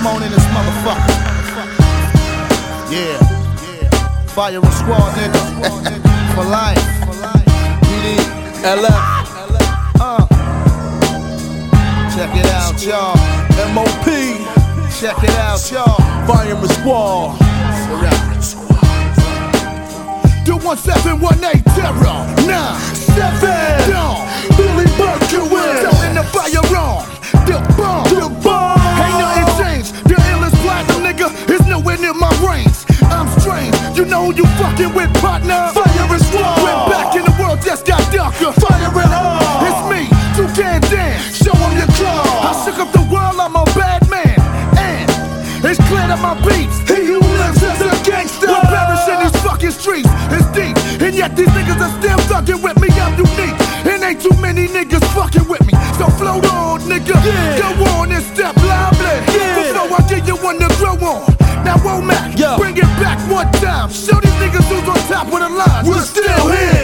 Come on in this motherfucker. Yeah. Fire and Squad, nigga. For life. PD. LF. Check it out, y'all. MOP. Check it out, y'all. Fire and Squad. Do 1718 terror. 9-7. Dawn. Billy Berkowitz. Telling the fire on. The bomb. Ain't nothing changed. The illest platinum nigga is nowhere near my range. I'm strange. You know who you fucking with, partner? Fire and Squad. We're back in the world just got darker. Fire and all. It's me. You can't dance. Show 'em your claw. I shook up the world. I'm a bad man. And it's clear that my beats. He who lives as a gangster will perish in these fucking streets. It's deep. And yet these niggas are still thugging with me. I'm unique. And ain't too many niggas fucking with me. So float on, nigga. Yeah. Go on and step lively. Yeah. Before I give you one to throw on. Now, Womack, bring it back one time. Show these niggas who's on top of the line. We're still here.